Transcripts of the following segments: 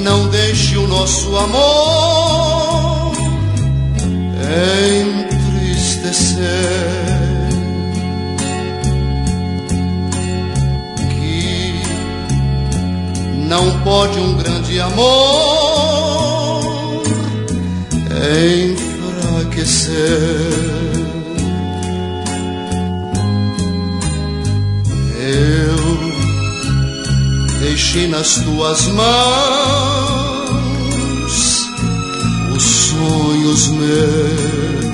não deixe o nosso amor entristecer, que não pode um grande amor enfraquecer. Eu deixei nas tuas mãos os sonhos meus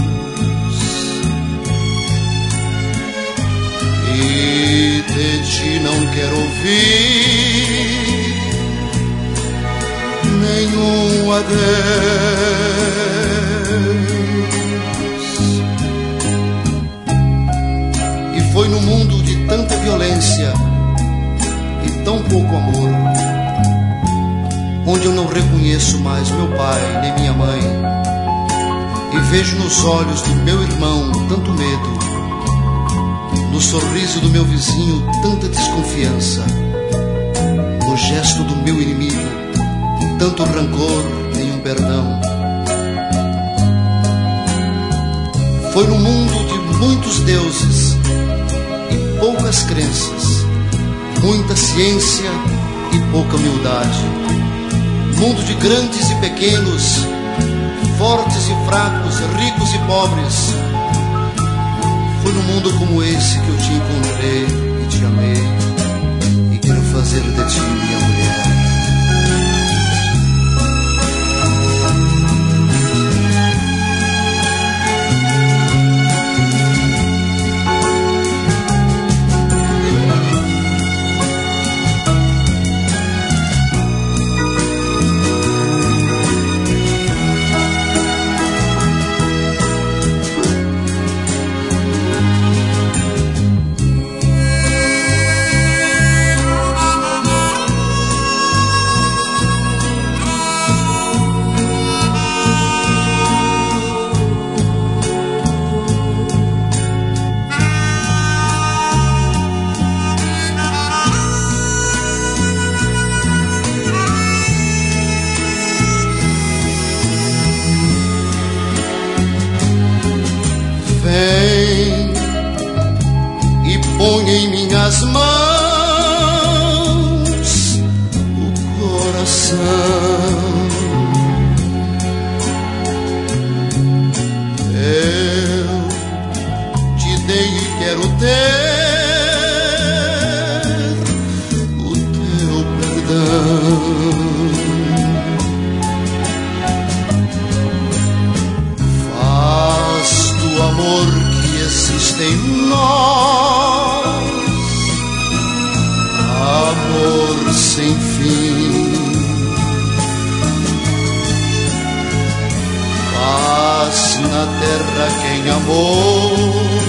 e de ti não quero ouvir nenhum adeus. E foi no mundo de tanta violência e tão pouco amor, onde eu não reconheço mais meu pai nem minha mãe, e vejo nos olhos do meu irmão tanto medo, no sorriso do meu vizinho tanta desconfiança, no gesto do meu inimigo tanto rancor, nenhum perdão. Foi no mundo de muitos deuses e poucas crenças, muita ciência e pouca humildade, mundo de grandes e pequenos, fortes e fracos, ricos e pobres. Foi num mundo como esse que eu te encontrei e te amei, e quero fazer de ti minha mulher. Vem e põe em minhas mãos o coração. Eu te dei e quero ter o teu perdão. Amor que existe em nós, amor sem fim, paz na terra quem amou